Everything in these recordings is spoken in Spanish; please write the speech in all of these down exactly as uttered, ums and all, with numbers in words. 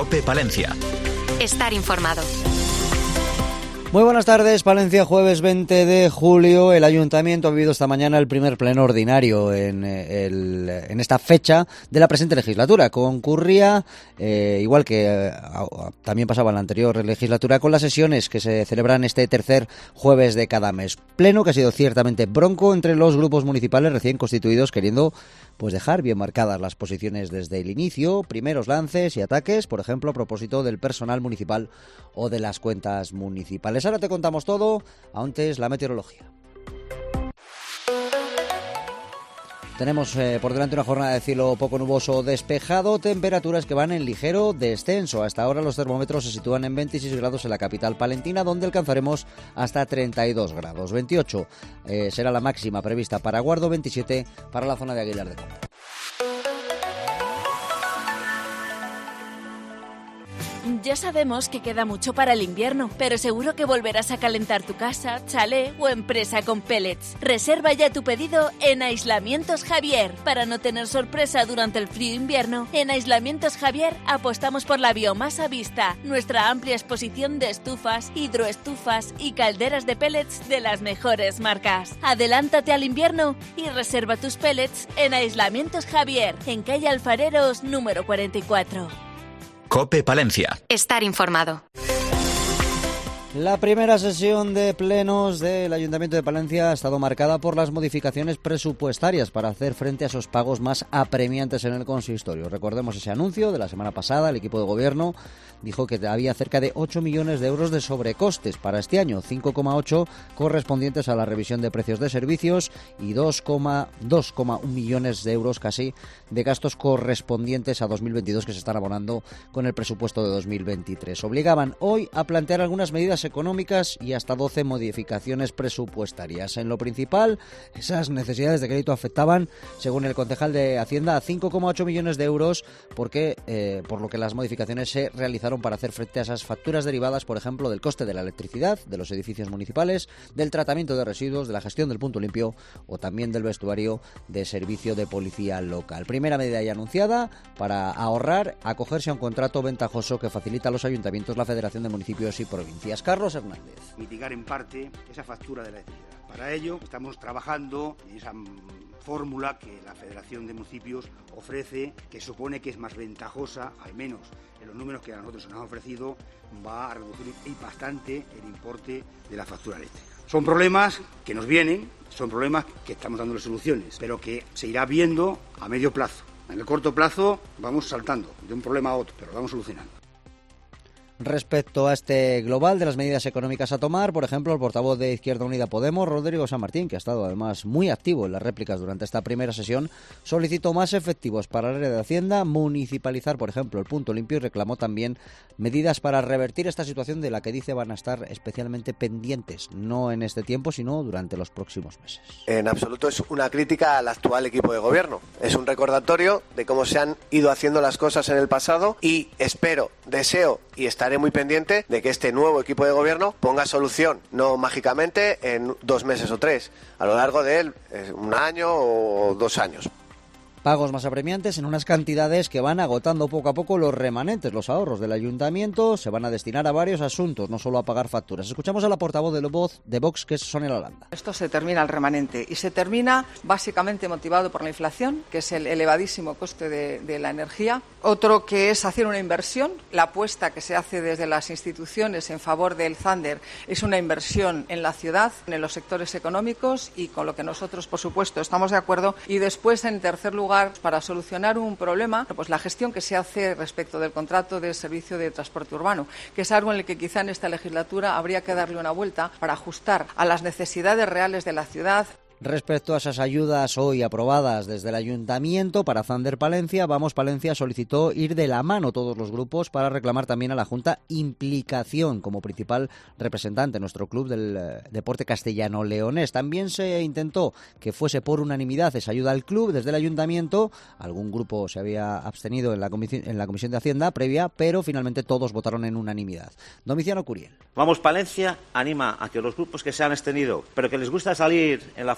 COPE Palencia. Estar informado. Muy buenas tardes, Palencia, jueves veinte de julio. El Ayuntamiento ha vivido esta mañana el primer pleno ordinario en, el, en esta fecha de la presente legislatura. Concurría, eh, igual que eh, también pasaba en la anterior legislatura, con las sesiones que se celebran este tercer jueves de cada mes. Pleno que ha sido ciertamente bronco entre los grupos municipales recién constituidos, queriendo pues dejar bien marcadas las posiciones desde el inicio, primeros lances y ataques, por ejemplo, a propósito del personal municipal o de las cuentas municipales. Ahora te contamos todo, antes la meteorología. Tenemos eh, por delante una jornada de cielo poco nuboso despejado, temperaturas que van en ligero descenso. Hasta ahora los termómetros se sitúan en veintiséis grados en la capital palentina, donde alcanzaremos hasta treinta y dos grados. veintiocho eh, será la máxima prevista para Guardo, veintisiete para la zona de Aguilar de Campo. Ya sabemos que queda mucho para el invierno, pero seguro que volverás a calentar tu casa, chalet o empresa con pellets. Reserva ya tu pedido en Aislamientos Javier. Para no tener sorpresa durante el frío invierno, en Aislamientos Javier apostamos por la biomasa vista, nuestra amplia exposición de estufas, hidroestufas y calderas de pellets de las mejores marcas. Adelántate al invierno y reserva tus pellets en Aislamientos Javier, en calle Alfareros número cuarenta y cuatro. COPE Palencia. Estar informado. La primera sesión de plenos del Ayuntamiento de Palencia ha estado marcada por las modificaciones presupuestarias para hacer frente a esos pagos más apremiantes en el consistorio. Recordemos ese anuncio de la semana pasada. El equipo de gobierno dijo que había cerca de ocho millones de euros de sobrecostes para este año, cinco coma ocho correspondientes a la revisión de precios de servicios y dos coma uno millones de euros casi de gastos correspondientes a dos mil veintidós que se están abonando con el presupuesto de dos mil veintitrés. Obligaban hoy a plantear algunas medidas económicas y hasta doce modificaciones presupuestarias. En lo principal, esas necesidades de crédito afectaban, según el concejal de Hacienda, a cinco coma ocho millones de euros, porque eh, por lo que las modificaciones se realizaron para hacer frente a esas facturas derivadas, por ejemplo, del coste de la electricidad, de los edificios municipales, del tratamiento de residuos, de la gestión del punto limpio o también del vestuario de servicio de policía local. Primera medida ya anunciada para ahorrar, acogerse a un contrato ventajoso que facilita a los ayuntamientos la Federación de Municipios y Provincias. Carlos Hernández. Mitigar en parte esa factura de la electricidad. Para ello estamos trabajando en esa fórmula que la Federación de Municipios ofrece, que supone que es más ventajosa, al menos en los números que a nosotros se nos han ofrecido, va a reducir bastante el importe de la factura eléctrica. Son problemas que nos vienen, son problemas que estamos dándole soluciones, pero que se irá viendo a medio plazo. En el corto plazo vamos saltando de un problema a otro, pero lo vamos solucionando. Respecto a este global de las medidas económicas a tomar, por ejemplo, el portavoz de Izquierda Unida Podemos, Rodrigo San Martín, que ha estado además muy activo en las réplicas durante esta primera sesión, solicitó más efectivos para el área de Hacienda, municipalizar, por ejemplo, el punto limpio, y reclamó también medidas para revertir esta situación de la que dice van a estar especialmente pendientes, no en este tiempo, sino durante los próximos meses. En absoluto es una crítica al actual equipo de gobierno. Es un recordatorio de cómo se han ido haciendo las cosas en el pasado y espero, deseo y estaré muy pendiente de que este nuevo equipo de gobierno ponga solución, no mágicamente en dos meses o tres, a lo largo de un año o dos años. Pagos más apremiantes en unas cantidades que van agotando poco a poco los remanentes, los ahorros del ayuntamiento, se van a destinar a varios asuntos, no solo a pagar facturas. Escuchamos a la portavoz de Voz de Vox, que es Sonia Lalanda. Esto se termina el remanente y se termina básicamente motivado por la inflación, que es el elevadísimo coste de, de la energía. Otro que es hacer una inversión, la apuesta que se hace desde las instituciones en favor del Thunder es una inversión en la ciudad, en los sectores económicos y con lo que nosotros, por supuesto, estamos de acuerdo. Y después, en tercer lugar, para solucionar un problema, pues la gestión que se hace respecto del contrato de servicio de transporte urbano, que es algo en el que quizá en esta legislatura habría que darle una vuelta para ajustar a las necesidades reales de la ciudad. Respecto a esas ayudas hoy aprobadas desde el Ayuntamiento para Thunder Palencia, Vamos Palencia solicitó ir de la mano todos los grupos para reclamar también a la Junta implicación como principal representante en nuestro club del deporte castellano-leonés. También se intentó que fuese por unanimidad esa ayuda al club desde el Ayuntamiento. Algún grupo se había abstenido en la comisión, en la Comisión de Hacienda previa, pero finalmente todos votaron en unanimidad. Domiciano Curiel. Vamos Palencia anima a que los grupos que se han abstenido, pero que les gusta salir en la foto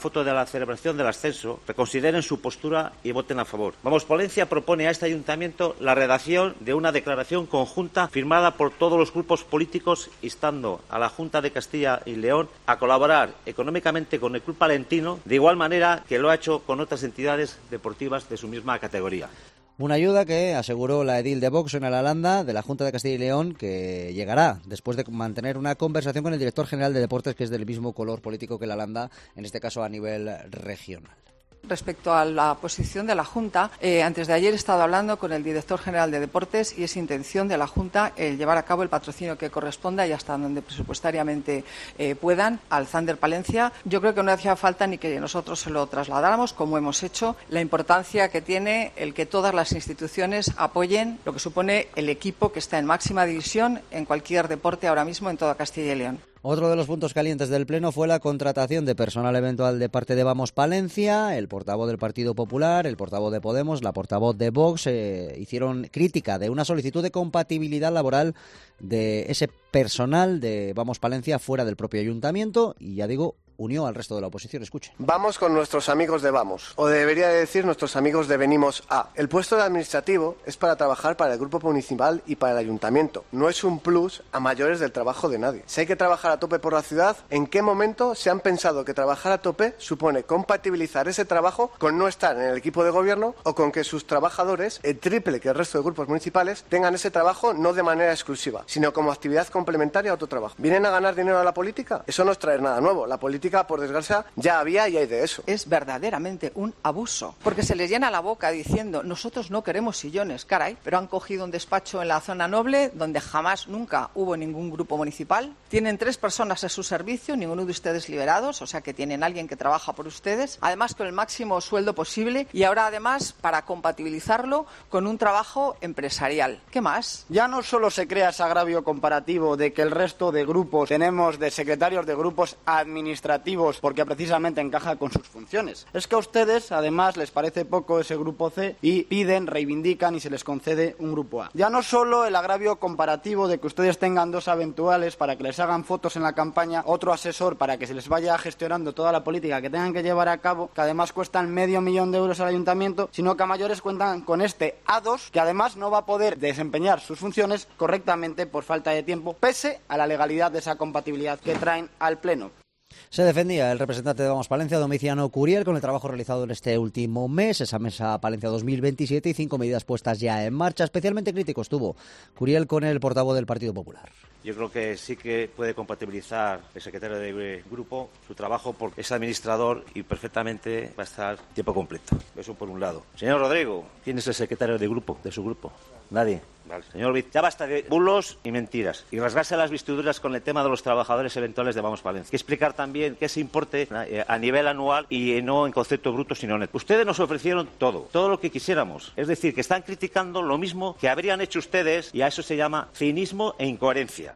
foto de la celebración del ascenso, reconsideren su postura y voten a favor. Vamos Palencia propone a este ayuntamiento la redacción de una declaración conjunta firmada por todos los grupos políticos instando a la Junta de Castilla y León a colaborar económicamente con el Club Palentino de igual manera que lo ha hecho con otras entidades deportivas de su misma categoría. Una ayuda que aseguró la edil de Vox en el Alanda de la Junta de Castilla y León, que llegará después de mantener una conversación con el director general de Deportes, que es del mismo color político que el Alanda, en este caso a nivel regional. Respecto a la posición de la Junta, eh, antes de ayer he estado hablando con el director general de Deportes y es intención de la Junta el llevar a cabo el patrocinio que corresponda y hasta donde presupuestariamente eh, puedan al Thunder Palencia. Yo creo que no hacía falta ni que nosotros se lo trasladáramos, como hemos hecho, la importancia que tiene el que todas las instituciones apoyen lo que supone el equipo que está en máxima división en cualquier deporte ahora mismo en toda Castilla y León. Otro de los puntos calientes del Pleno fue la contratación de personal eventual de parte de Vamos Palencia. El portavoz del Partido Popular, el portavoz de Podemos, la portavoz de Vox eh, hicieron crítica de una solicitud de compatibilidad laboral de ese personal de Vamos Palencia fuera del propio ayuntamiento y, ya digo, unió al resto de la oposición. Escuchen. Vamos con nuestros amigos de Vamos, o debería de decir nuestros amigos de Venimos A. El puesto de administrativo es para trabajar para el grupo municipal y para el ayuntamiento. No es un plus a mayores del trabajo de nadie. Si hay que trabajar a tope por la ciudad, ¿en qué momento se han pensado que trabajar a tope supone compatibilizar ese trabajo con no estar en el equipo de gobierno o con que sus trabajadores, el triple que el resto de grupos municipales, tengan ese trabajo no de manera exclusiva, sino como actividad complementaria a otro trabajo? ¿Vienen a ganar dinero a la política? Eso no es traer nada nuevo. La política, por desgracia, ya había y hay de eso. Es verdaderamente un abuso, porque se les llena la boca diciendo nosotros no queremos sillones, caray, pero han cogido un despacho en la zona noble donde jamás, nunca hubo ningún grupo municipal, tienen tres personas a su servicio, ninguno de ustedes liberados, o sea que tienen alguien que trabaja por ustedes, además con el máximo sueldo posible y ahora además para compatibilizarlo con un trabajo empresarial. ¿Qué más? Ya no solo se crea ese agravio comparativo de que el resto de grupos tenemos de secretarios de grupos administrativos porque precisamente encaja con sus funciones. Es que a ustedes, además, les parece poco ese grupo C y piden, reivindican y se les concede un grupo A. Ya no solo el agravio comparativo de que ustedes tengan dos eventuales para que les hagan fotos en la campaña, otro asesor para que se les vaya gestionando toda la política que tengan que llevar a cabo, que además cuestan medio millón de euros al ayuntamiento, sino que a mayores cuentan con este A dos, que además no va a poder desempeñar sus funciones correctamente por falta de tiempo, pese a la legalidad de esa compatibilidad que traen al Pleno. Se defendía el representante de Vamos Palencia, Domiciano Curiel, con el trabajo realizado en este último mes, esa Mesa Palencia dos mil veintisiete y cinco medidas puestas ya en marcha. Especialmente crítico estuvo Curiel con el portavoz del Partido Popular. Yo creo que sí que puede compatibilizar el secretario de grupo su trabajo porque es administrador y perfectamente va a estar tiempo completo. Eso por un lado. Señor Rodrigo, ¿quién es el secretario de grupo, de su grupo? Nadie. Vale. Señor Viz, ya basta de bulos y mentiras y rasgarse las vestiduras con el tema de los trabajadores eventuales de Vamos Palencia. Hay que explicar también que ese importe a nivel anual y no en concepto bruto sino neto. Ustedes nos ofrecieron todo, todo lo que quisiéramos. Es decir, que están criticando lo mismo que habrían hecho ustedes y a eso se llama cinismo e incoherencia.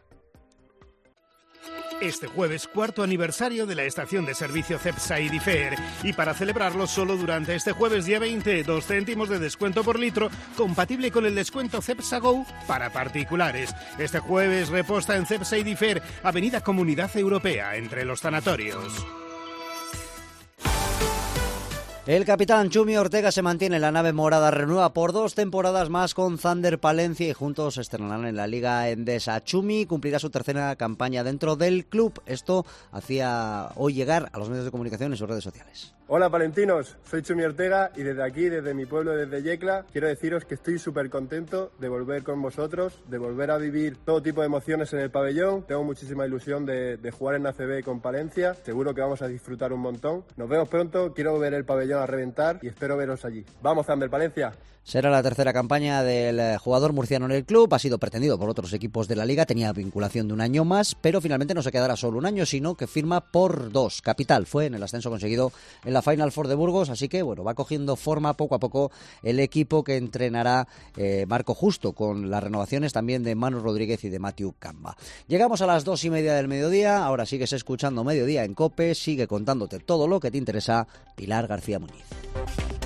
Este jueves, cuarto aniversario de la estación de servicio Cepsa y Difer. Y para celebrarlo solo durante este jueves día veinte, dos céntimos de descuento por litro, compatible con el descuento Cepsa Go para particulares. Este jueves reposta en Cepsa y Difer, Avenida Comunidad Europea, entre los sanatorios. El capitán Chumi Ortega se mantiene en la nave morada, renueva por dos temporadas más con Thunder Palencia y juntos se estrenarán en la Liga Endesa. Chumi cumplirá su tercera campaña dentro del club. Esto hacía hoy llegar a los medios de comunicación en sus redes sociales. Hola palentinos, soy Chumi Ortega y desde aquí, desde mi pueblo, desde Yecla, quiero deciros que estoy súper contento de volver con vosotros, de volver a vivir todo tipo de emociones en el pabellón. Tengo muchísima ilusión de, de jugar en A C B con Palencia, seguro que vamos a disfrutar un montón. Nos vemos pronto, quiero ver el pabellón a reventar y espero veros allí. ¡Vamos, Thunder Palencia! Será la tercera campaña del jugador murciano en el club, ha sido pretendido por otros equipos de la Liga, tenía vinculación de un año más, pero finalmente no se quedará solo un año, sino que firma por dos. Capital fue en el ascenso conseguido en la Final Four de Burgos, así que bueno, va cogiendo forma poco a poco el equipo que entrenará eh, Marco Justo, con las renovaciones también de Manu Rodríguez y de Matthew Camba. Llegamos a las dos y media del mediodía, ahora sigues escuchando Mediodía en COPE, sigue contándote todo lo que te interesa Pilar García Muñiz.